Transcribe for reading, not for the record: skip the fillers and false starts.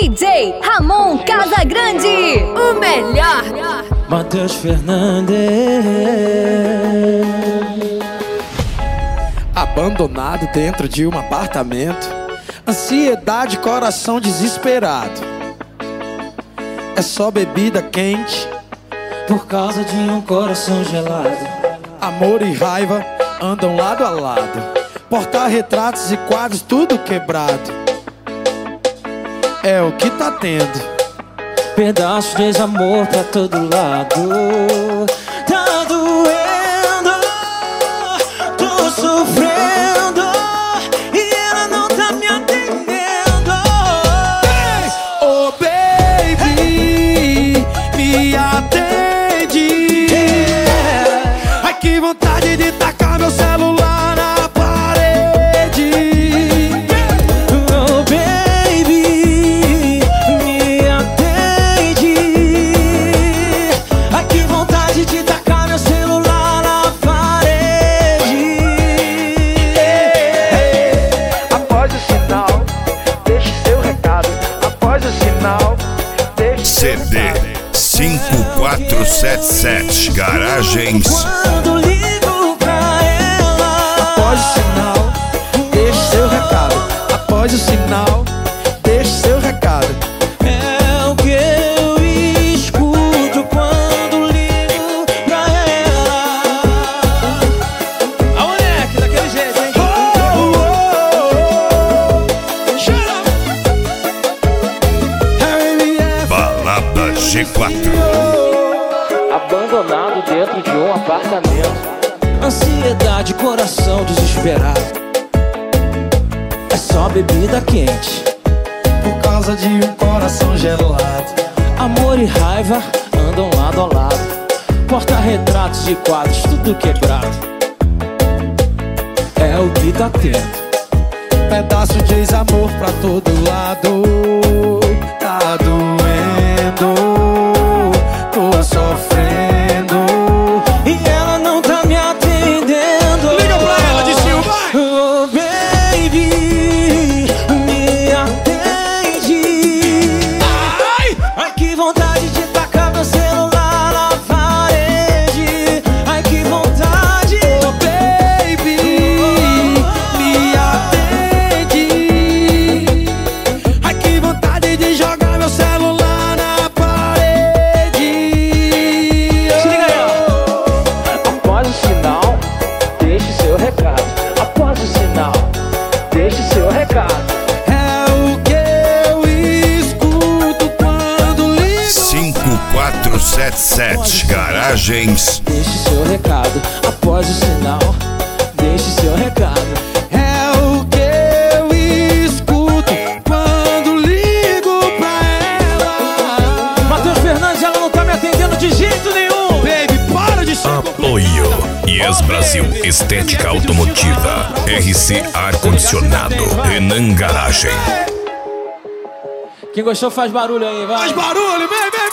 DJ Ramon Casagrande, o melhor. Matheus Fernandes. Abandonado dentro de um apartamento, ansiedade, coração desesperado. É só bebida quente Por causa de um coração gelado. Amor e raiva andam lado a lado. Porta-retratos e quadros tudo quebrado. É o que tá tendo. Pedaços de desamor pra todo lado. Tá doendo, tô sofrendo e ela não tá me atendendo. Oh baby, me atende. Ai que vontade de tacar meu celular na parede. Oh baby, me atende. Ai que vontade de tacar meu celular na parede. Após o sinal, deixe seu recado. Após o sinal, deixe seu CD recado. 5477 Garagens. Quando ligo pra ela. Após o sinal, deixe seu recado. Após o sinal, deixe seu recado. É o que eu escuto quando ligo pra ela. A moleque, daquele jeito, hein? Balada G4. Abandonado dentro de um apartamento. Ansiedade, coração desesperado. É só bebida quente. Por causa de um coração gelado. Amor e raiva andam lado a lado. Porta-retratos e quadros tudo quebrado. É o que tá tendo. Pedaço de ex-amor pra todo lado. Tá doendo, tô sofrendo. E ela não tá me atendendo. Liga pra ela, Dissinho, vai! Oh baby, me atende. Ai que vontade de tacar meu celular na parede. Ai que vontade. Oh baby, me atende. Ai que vontade de jogar meu celular na parede. Se liga aí, ó. Após o sinal, deixe seu recado. Após o sinal, deixe seu recado. É o que eu escuto quando ligo. 5477 Garagens. Deixe seu recado. Após o sinal, deixe seu recado. É o que eu escuto quando ligo pra ela. Matheus Fernandes, ela não tá me atendendo de jeito nenhum. Baby, para de ser Apoio Yes Brasil Estética Automotiva. RC Ar-Condicionado. Renan Garagem. Quem gostou faz barulho aí, vai. Faz barulho, baby!